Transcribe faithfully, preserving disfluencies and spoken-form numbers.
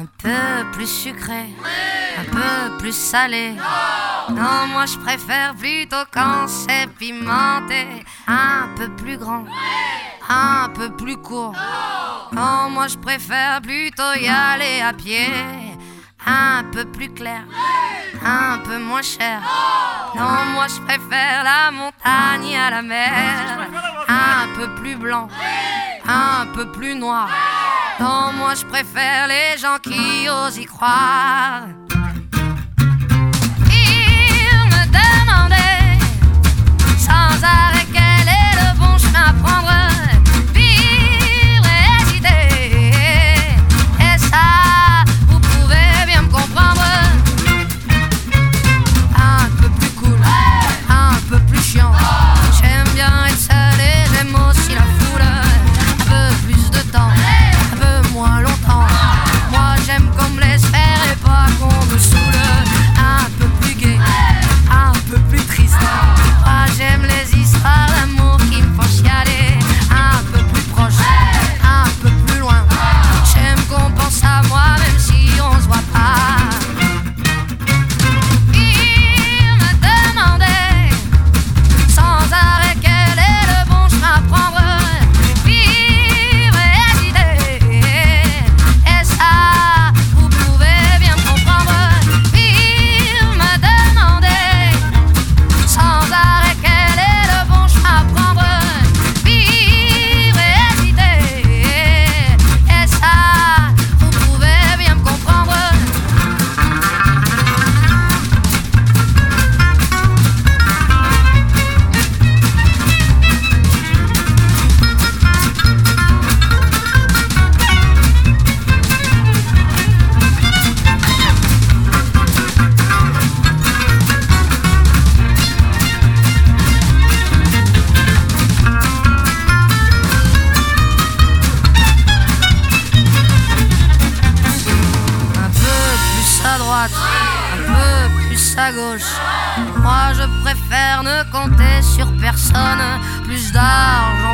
Un peu plus sucré, un peu plus salé. Non, moi je préfère plutôt quand c'est pimenté. Un peu plus grand, un peu plus court. Non, moi je préfère plutôt y aller à pied. Un peu plus clair, un peu moins cher. Non, moi je préfère la montagne à la mer. Un peu plus blanc, un peu plus noir. Non, moi je préfère les gens qui osent y croire. Il me demandait sans arrêt quel est le bon chemin à prendre. Vivre et hésiter, et ça, vous pouvez bien me comprendre. Un peu plus cool, un peu plus chiant. J'aime bien être seul et j'aime aussi la foule. Un peu plus de temps, un peu moins longtemps. Moi j'aime qu'on me laisse faire et pas qu'on me saoule. Un peu plus gai, un peu plus triste. Moi j'aime les histoires d'amour qui me font chialer. Un peu plus proche, un peu plus loin. J'aime qu'on pense à moi même si on se voit pas. Il me demandait sans arrêt quel est le bon chemin à prendre. Vivre et hésiter, et ça, vous pouvez bien me comprendre. Il me demandait sans arrêt quel est le bon chemin à prendre. Vivre et hésiter, et ça, vous pouvez bien me comprendre. Un peu plus à droite, un peu plus à gauche. Moi je préfère ne compter sur personne. Plus d'argent